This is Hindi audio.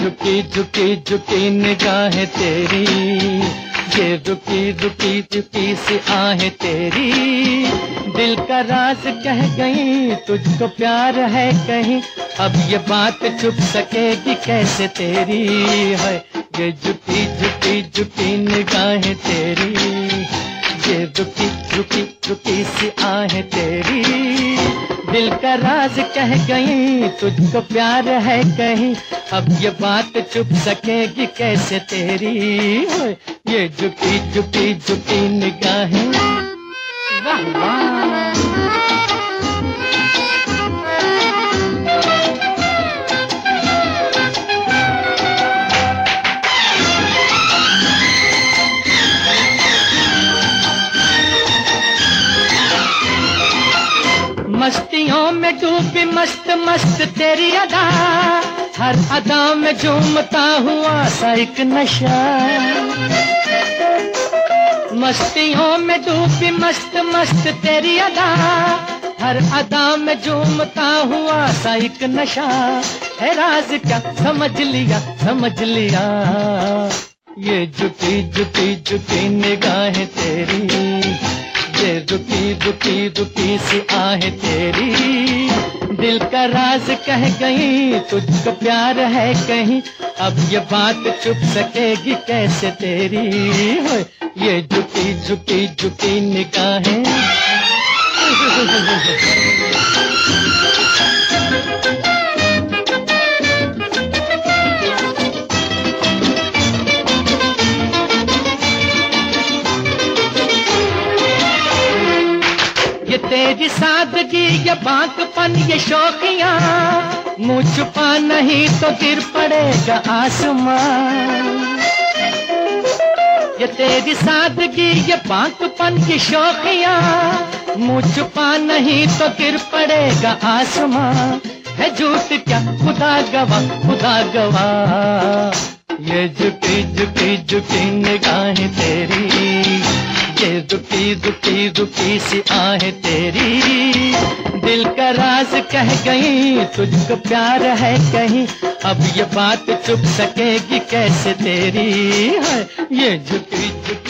झुकी झुकी झुकी निगाहें तेरी, ये रुकी रुकी रुकी सी आहें तेरी, दिल का राज कह गई तुझको प्यार है कहीं, अब ये बात छुप सकेगी कैसे तेरी है। ये झुकी झुकी झुकी निगाहें तेरी, ये रुकी रुकी रुकी सी आहें तेरी, दिल का राज कह गई तुझको प्यार है कहीं, अब ये बात छुप सकेगी कैसे तेरी। ये झुकी झुकी झुकी निगाहें, वाह वाह। मस्तियों में डूबी मस्त मस्त तेरी अदा, हर अदा में झूमता हुआ सा एक नशा। मस्तियों में डूबी मस्त मस्त तेरी अदा, हर अदा में झूमता हुआ सा एक नशा। है राज क्या समझ लिया समझ लिया, ये झुकी झुकी झुकी निगाहें तेरी, ये रुकी रुकी रुकी सी आहें तेरी, दिल का राज कह गई तुझको प्यार है कहीं, अब ये बात छुप सकेगी कैसे तेरी। ये झुकी झुकी झुकी निगाहें, ये तेरी सादगी ये बांकपन ये शौकियां, मुँह छुपा नहीं तो गिर पड़ेगा आसमां। ये तेरी सादगी ये बांकपन की शौकियां, मुँह छुपा नहीं तो गिर पड़ेगा आसमां। है झूठ क्या खुदा गवाह खुदा गवाह, ये झुकी झुकी झुकी निगाहें तेरी, ये रुकी रुकी रुकी सी आहें तेरी, दिल का राज कह गई तुझको प्यार है कहीं, अब ये बात छुप सकेगी कैसे तेरी। है ये झुकी झुकी